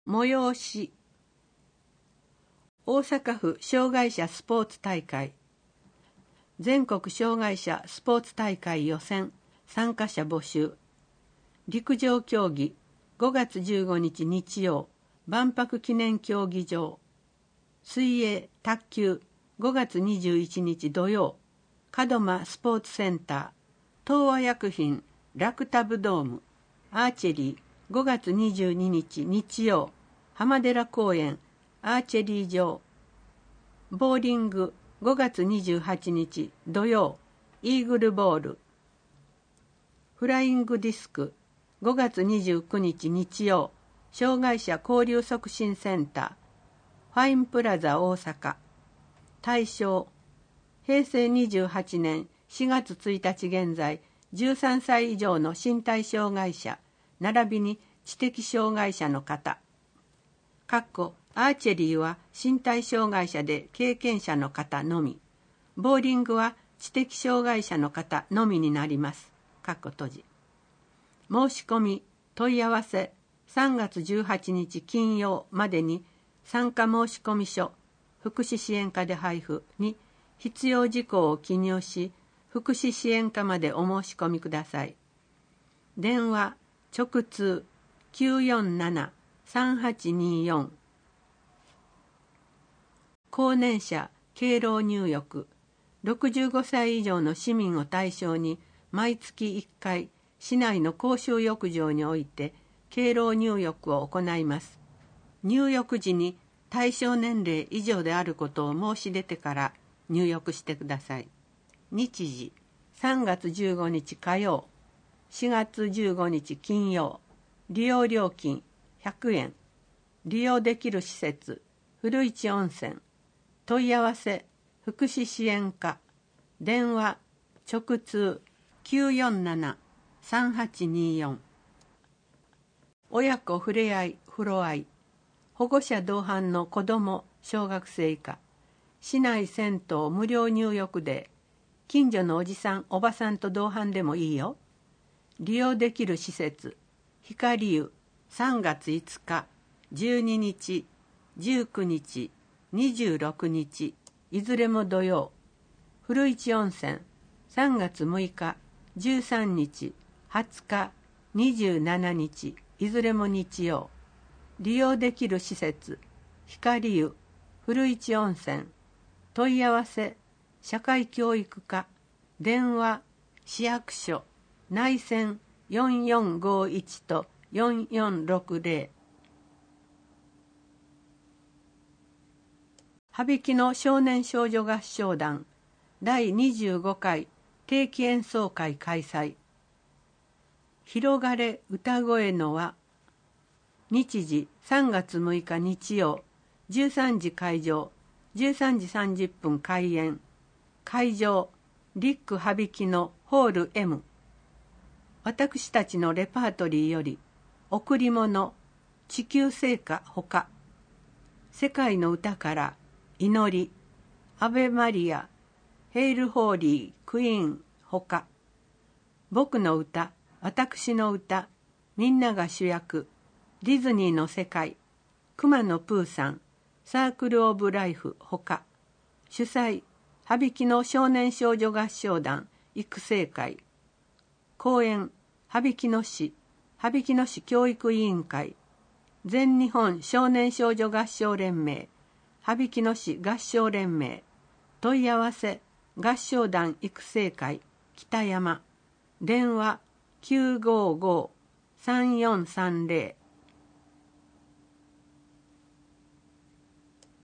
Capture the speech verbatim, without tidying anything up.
催し。大阪府障害者スポーツ大会。全国障害者スポーツ大会予選参加者募集。陸上競技ごがつじゅうごにち日曜万博記念競技場。水泳卓球ごがつにじゅういちにち土曜門真スポーツセンター。東和薬品ラクタブドーム。アーチェリーごがつにじゅうににち日曜浜寺公園アーチェリー場。ボーリングごがつにじゅうはちにち土曜イーグルボール。フライングディスクごがつにじゅうくにち日曜障害者交流促進センターファインプラザ大阪。対象へいせいにじゅうはちねんしがつついたち現在じゅうさんさい以上の身体障害者並びに知的障害者の方。かっこアーチェリーは身体障害者で経験者の方のみ。ボーリングは知的障害者の方のみになります。かっこ閉じ。申し込み問い合わせさんがつじゅうはちにち金曜までに参加申込書福祉支援課で配布に必要事項を記入し福祉支援課までお申し込みください。電話直通 きゅうよんななさんはちによん。高年者敬老入浴ろくじゅうごさい以上の市民を対象に毎月いっかい市内の公衆浴場において敬老入浴を行います。入浴時に対象年齢以上であることを申し出てから入浴してください。日時さんがつじゅうごにち火曜しがつじゅうごにち金曜。利用料金ひゃくえん。利用できる施設古市温泉。問い合わせ福祉支援課。電話直通 きゅうよんななさんはちによん。親子ふれあい風呂あい保護者同伴の子ども小学生以下市内銭湯無料入浴で近所のおじさんおばさんと同伴でもいいよ。利用できる施設光湯さんがついつかじゅうににちじゅうくにちにじゅうろくにちいずれも土曜。古市温泉さんがつむいかじゅうさんにちはつかにじゅうしちにちいずれも日曜。利用できる施設光湯古市温泉。問い合わせ社会教育課。電話市役所内線よんよんごいちとよんよんろくぜろ。羽曳野少年少女合唱団だいにじゅうごかい定期演奏会開催。広がれ歌声の輪。日時さんがつむいか日曜じゅうさんじ会場じゅうさんじさんじゅっぷん開演。会場リック羽曳野ホール エム。私たちのレパートリーより贈り物地球聖歌ほか世界の歌から祈りアベマリアヘイルホーリークイーンほか僕の歌私の歌みんなが主役ディズニーの世界熊野プーさんサークルオブライフほか主催羽曳野少年少女合唱団育成会。講演羽曳野市羽曳野市教育委員会全日本少年少女合唱連盟羽曳野市合唱連盟。問い合わせ合唱団育成会北山。電話 きゅうごごさんよんさんぜろ